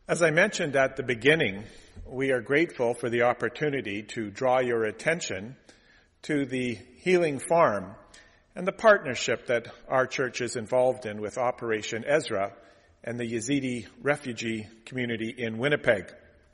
As I mentioned at the beginning, we are grateful for the opportunity to draw your attention to the Healing Farm and the partnership that our church is involved in with Operation Ezra and the Yazidi refugee community in Winnipeg.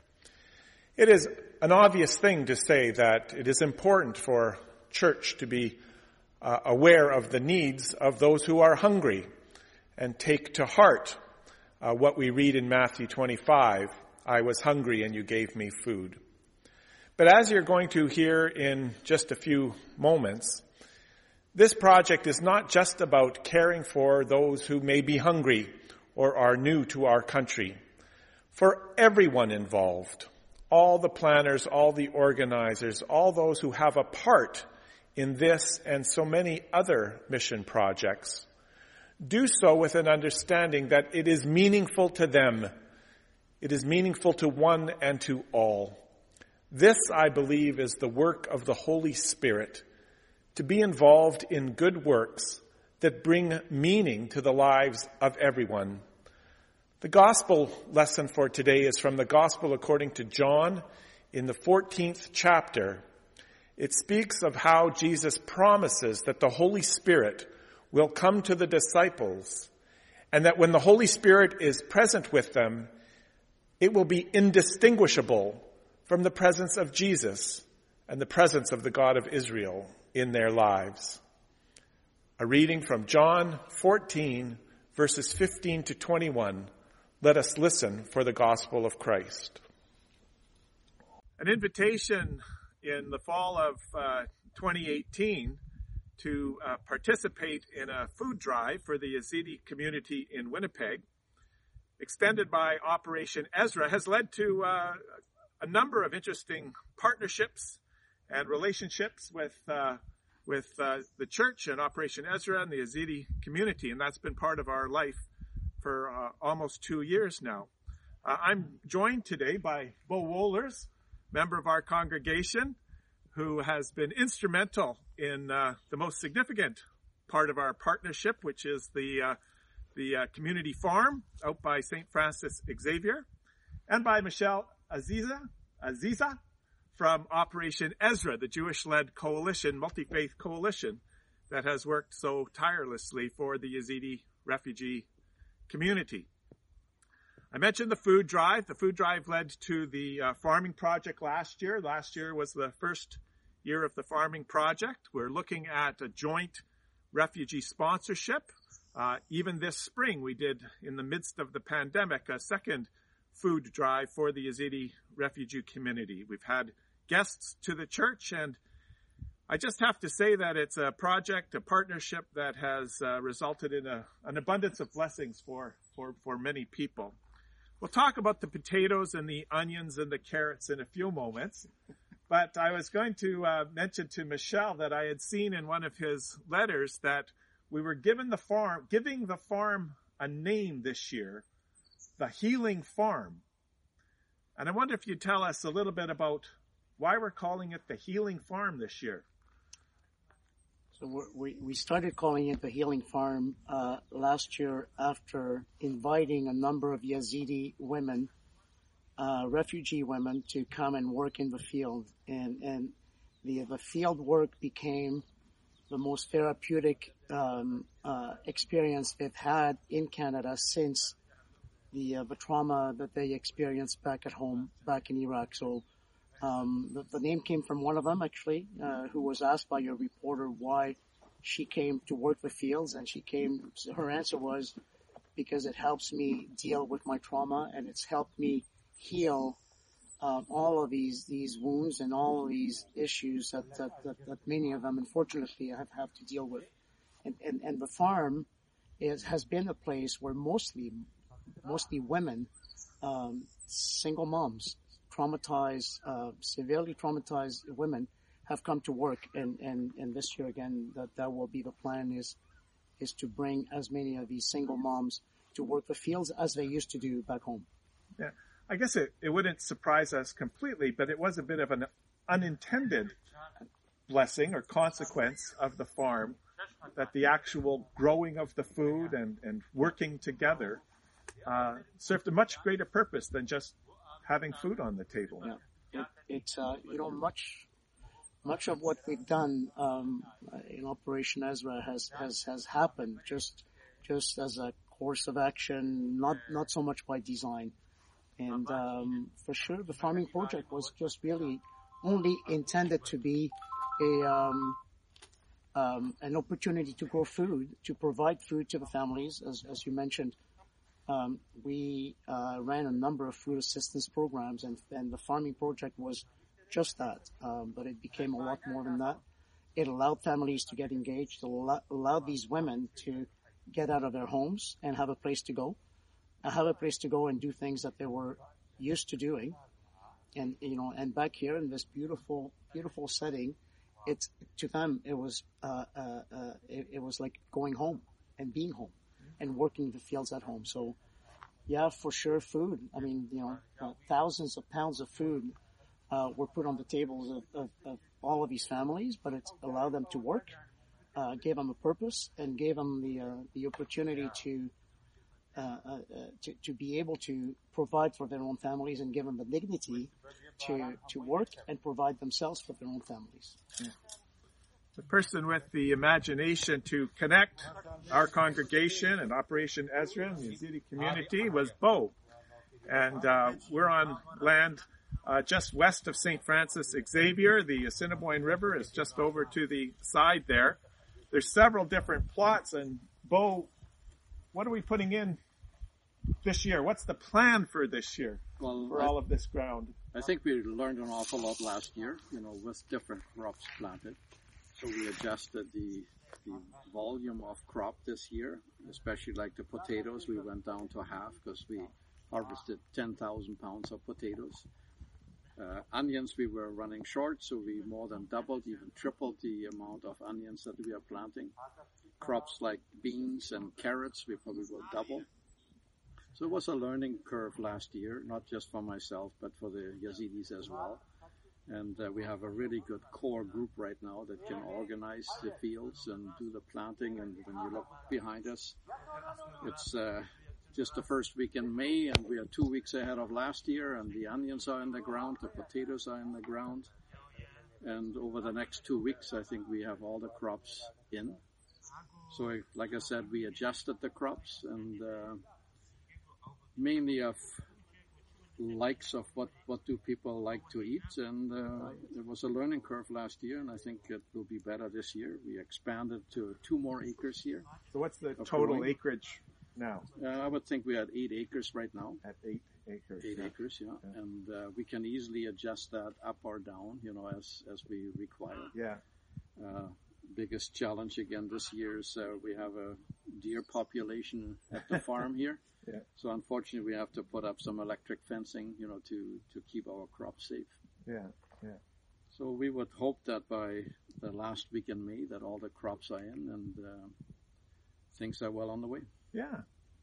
It is an obvious thing to say that it is important for church to be aware of the needs of those who are hungry and take to heart what we read in Matthew 25, I was hungry and you gave me food. But as you're going to hear in just a few moments, this project is not just about caring for those who may be hungry or are new to our country. For everyone involved, all the planners, all the organizers, all those who have a part in this and so many other mission projects, do so with an understanding that it is meaningful to them. It is meaningful to one and to all. This, I believe, is the work of the Holy Spirit, to be involved in good works that bring meaning to the lives of everyone. The gospel lesson for today is from the Gospel according to John in the 14th chapter. It speaks of how Jesus promises that the Holy Spirit will come to the disciples, and that when the Holy Spirit is present with them, it will be indistinguishable from the presence of Jesus and the presence of the God of Israel in their lives. A reading from John 14, verses 15 to 21. Let us listen for the gospel of Christ. An invitation in the fall of 2018 to participate in a food drive for the Yazidi community in Winnipeg, extended by Operation Ezra, has led to a number of interesting partnerships and relationships with the church and Operation Ezra and the Yazidi community, and that's been part of our life for almost 2 years now. I'm joined today by Bo Wohlers, member of our congregation, who has been instrumental in the most significant part of our partnership, which is the community farm out by St. Francis Xavier, and by Michelle Aziza from Operation Ezra, the Jewish-led coalition, multi-faith coalition that has worked so tirelessly for the Yazidi refugee community. I mentioned the food drive. The food drive led to the farming project last year. Last year was the first year of the farming project. We're looking at a joint refugee sponsorship. Even this spring, we did, in the midst of the pandemic, a second food drive for the Yazidi refugee community. We've had guests to the church, and I just have to say that it's a project, a partnership that has resulted in an abundance of blessings for many people. We'll talk about the potatoes and the onions and the carrots in a few moments. But I was going to mention to Michelle that I had seen in one of his letters that we were giving the farm a name this year, the Healing Farm. And I wonder if you'd tell us a little bit about why we're calling it the Healing Farm this year. So we started calling it the Healing Farm last year after inviting a number of Yazidi women, refugee women, to come and work in the field. And the field work became the most therapeutic experience they've had in Canada since the trauma that they experienced back at home, back in Iraq. So the name came from one of them, actually, who was asked by your reporter why she came to work the fields, and her answer was, because it helps me deal with my trauma, and it's helped me heal all of these wounds and all of these issues that many of them, unfortunately, have to deal with. And the farm has been a place where mostly women, single moms, severely traumatized women have come to work, and this year again that will be the plan is to bring as many of these single moms to work the fields as they used to do back home. Yeah, I guess it wouldn't surprise us completely, but it was a bit of an unintended blessing or consequence of the farm, that the actual growing of the food and working together served a much greater purpose than just having food on the table. Yeah. It's much of what we've done in Operation Ezra has happened just as a course of action, not so much by design. And for sure, the farming project was just really only intended to be an opportunity to grow food, to provide food to the families, as you mentioned. We ran a number of food assistance programs, and the farming project was just that. But it became a lot more than that. It allowed families to get engaged. It allowed these women to get out of their homes and have a place to go, and do things that they were used to doing. And back here in this beautiful, beautiful setting, to them it was like going home and being home and working the fields at home. So, yeah, for sure, food. I mean, thousands of pounds of food were put on the tables of all of these families, but it allowed them to work, gave them a purpose, and gave them the opportunity to be able to provide for their own families, and give them the dignity to work and provide themselves for their own families. Yeah. The person with the imagination to connect our congregation and Operation Ezra and the Yazidi community was Bo. And we're on land just west of St. Francis Xavier. The Assiniboine River is just over to the side there. There's several different plots. And Bo, what are we putting in this year? What's the plan for this year for all of this ground? I think we learned an awful lot last year, with different crops planted. So we adjusted the volume of crop this year, especially like the potatoes. We went down to half because we harvested 10,000 pounds of potatoes. Onions we were running short, so we more than doubled, even tripled the amount of onions that we are planting. Crops like beans and carrots we probably will double. So it was a learning curve last year, not just for myself, but for the Yazidis as well. And we have a really good core group right now that can organize the fields and do the planting. And when you look behind us, it's just the first week in May, and we are 2 weeks ahead of last year, and the onions are in the ground, the potatoes are in the ground. And over the next 2 weeks, I think we have all the crops in. So like I said, we adjusted the crops, and mainly of likes of what do people like to eat, and there was a learning curve last year, and I think it will be better this year. We expanded to 2 more acres here. So what's the total acreage now? I would think we had 8 acres right now. At 8 acres. 8 acres, yeah. And we can easily adjust that up or down, as we require. Yeah. Biggest challenge again this year is we have a deer population at the farm here. Yeah. So unfortunately, we have to put up some electric fencing, to keep our crops safe. Yeah. So we would hope that by the last week in May that all the crops are in and things are well on the way. Yeah.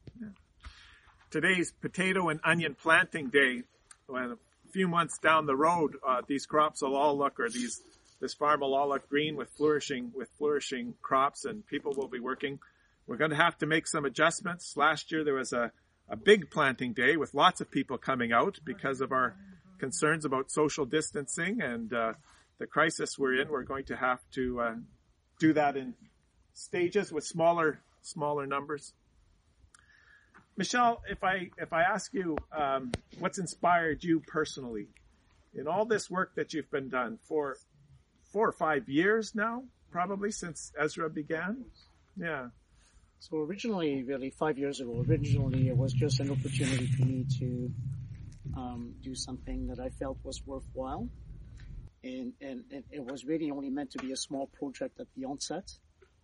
Today's potato and onion planting day. When a few months down the road, these crops will all look, this farm will all look green with flourishing crops, and people will be working. We're going to have to make some adjustments. Last year there was a big planting day with lots of people coming out because of our concerns about social distancing and the crisis we're in. We're going to have to do that in stages with smaller numbers. Michelle, if I ask you what's inspired you personally in all this work that you've been done for 4 or 5 years now, probably since Ezra began? Yeah. So originally, really 5 years ago, it was just an opportunity for me to do something that I felt was worthwhile. And it was really only meant to be a small project at the onset.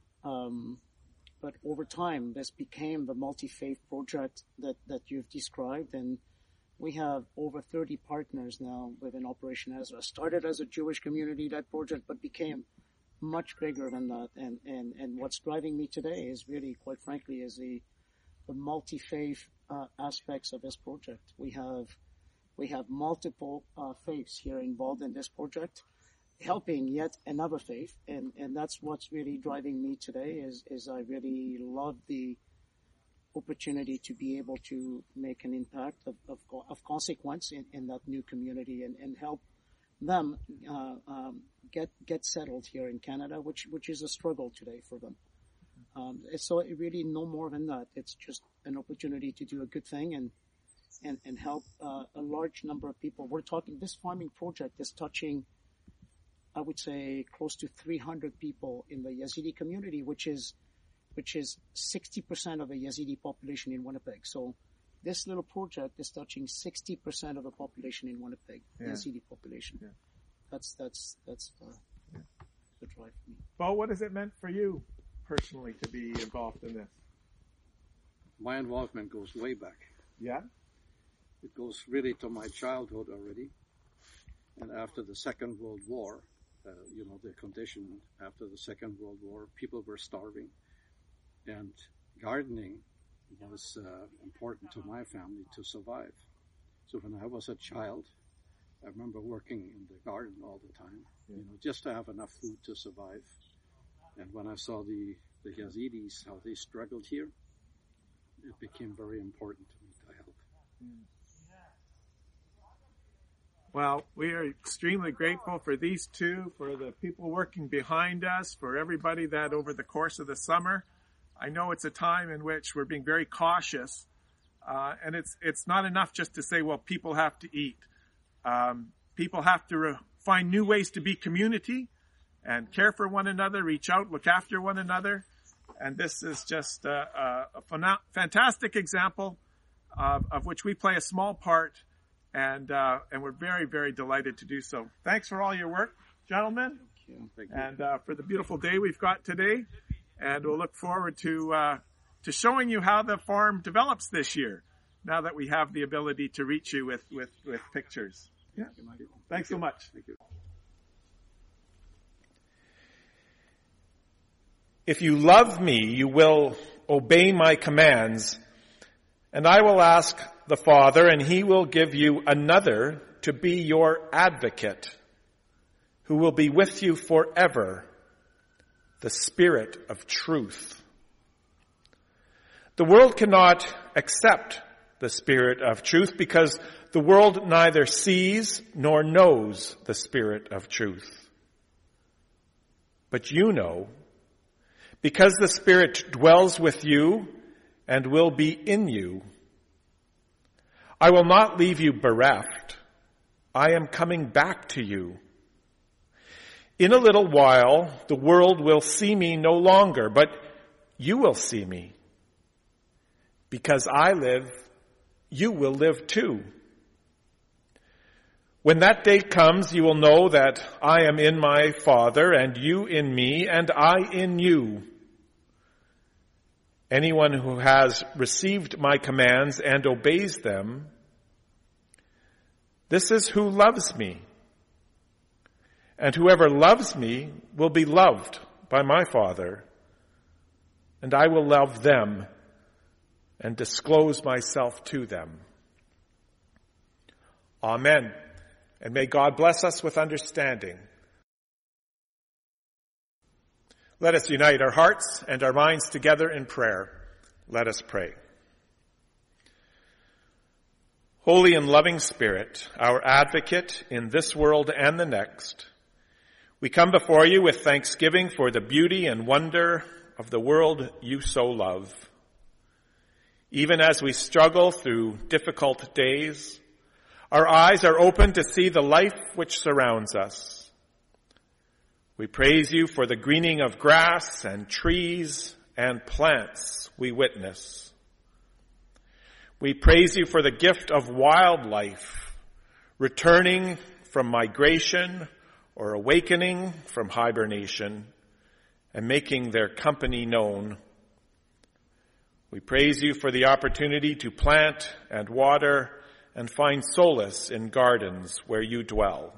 But over time, this became the multi-faith project that you've described. And we have over 30 partners now within Operation Ezra. Started as a Jewish community, that project, but became much bigger than that. And what's driving me today is really, quite frankly, is the multi-faith aspects of this project. We have multiple faiths here involved in this project, helping yet another faith. And that's what's really driving me today is I really love the opportunity to be able to make an impact of consequence in that new community and help them get settled here in Canada, which is a struggle today for them. So it really no more than that. It's just an opportunity to do a good thing and help a large number of people. We're talking, this farming project is touching, I would say, close to 300 people in the Yazidi community, which is 60% of the Yazidi population in Winnipeg. So this little project is touching 60% of the population in Winnipeg, Yazidi population. Yeah. That's the drive for me. Well, what has it meant for you personally to be involved in this? My involvement goes way back. Yeah? It goes really to my childhood already. And after the Second World War, the condition after the Second World War, people were starving. And gardening was important to my family to survive. So when I was a child, I remember working in the garden all the time, just to have enough food to survive. And when I saw the Yazidis, how they struggled here, it became very important to me to help. Well, we are extremely grateful for these two, for the people working behind us, for everybody that over the course of the summer. I know it's a time in which we're being very cautious, and it's not enough just to say, well, people have to eat. People have to find new ways to be community and care for one another, reach out, look after one another. And this is just a fantastic example of which we play a small part, and we're very, very delighted to do so. Thanks for all your work, gentlemen. Thank you. And for the beautiful day we've got today. And we'll look forward to showing you how the farm develops this year, now that we have the ability to reach you with pictures. Yeah. Thanks so much. Thank you. If you love me, you will obey my commands, and I will ask the Father, and he will give you another to be your advocate, who will be with you forever, the Spirit of truth. The world cannot accept the Spirit of truth because the world neither sees nor knows the Spirit of truth. But you know, because the Spirit dwells with you and will be in you. I will not leave you bereft. I am coming back to you. In a little while, the world will see me no longer, but you will see me. Because I live, you will live too. When that day comes, you will know that I am in my Father, and you in me, and I in you. Anyone who has received my commands and obeys them, this is who loves me. And whoever loves me will be loved by my Father, and I will love them and disclose myself to them. Amen. And may God bless us with understanding. Let us unite our hearts and our minds together in prayer. Let us pray. Holy and loving Spirit, our advocate in this world and the next, we come before you with thanksgiving for the beauty and wonder of the world you so love. Even as we struggle through difficult days, our eyes are open to see the life which surrounds us. We praise you for the greening of grass and trees and plants we witness. We praise you for the gift of wildlife, returning from migration or awakening from hibernation and making their company known. We praise you for the opportunity to plant and water and find solace in gardens where you dwell.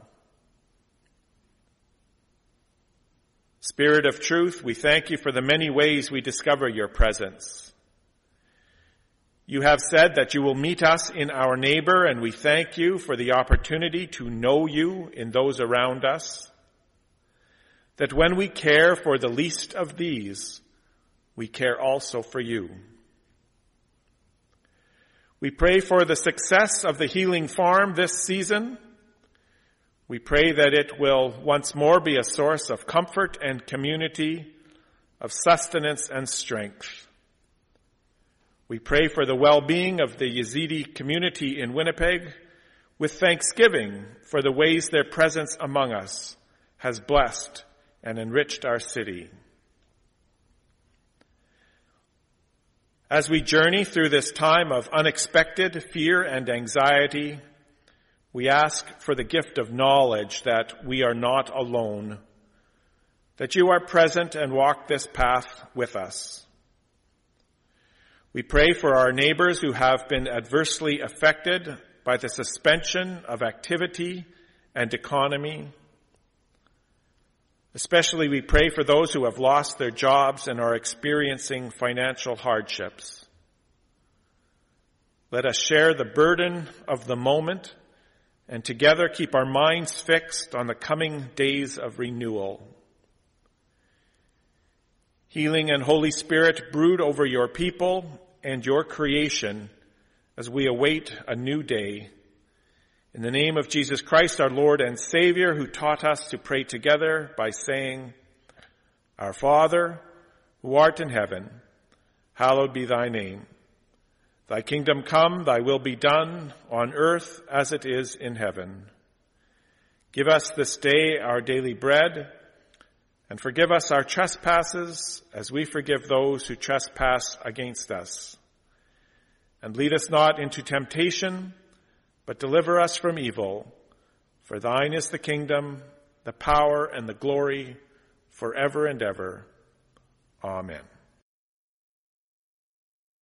Spirit of truth, we thank you for the many ways we discover your presence. You have said that you will meet us in our neighbor, and we thank you for the opportunity to know you in those around us. That when we care for the least of these, we care also for you. We pray for the success of the Healing Farm this season. We pray that it will once more be a source of comfort and community, of sustenance and strength. We pray for the well-being of the Yazidi community in Winnipeg, with thanksgiving for the ways their presence among us has blessed and enriched our city. As we journey through this time of unexpected fear and anxiety, we ask for the gift of knowledge that we are not alone, that you are present and walk this path with us. We pray for our neighbors who have been adversely affected by the suspension of activity and economy. Especially we pray for those who have lost their jobs and are experiencing financial hardships. Let us share the burden of the moment and together keep our minds fixed on the coming days of renewal. Healing and Holy Spirit, brood over your people and your creation as we await a new day. In the name of Jesus Christ, our Lord and Savior, who taught us to pray together by saying, Our Father, who art in heaven, hallowed be thy name. Thy kingdom come, thy will be done on earth as it is in heaven. Give us this day our daily bread, and forgive us our trespasses as we forgive those who trespass against us. And lead us not into temptation, but deliver us from evil. For thine is the kingdom, the power, and the glory forever and ever. Amen.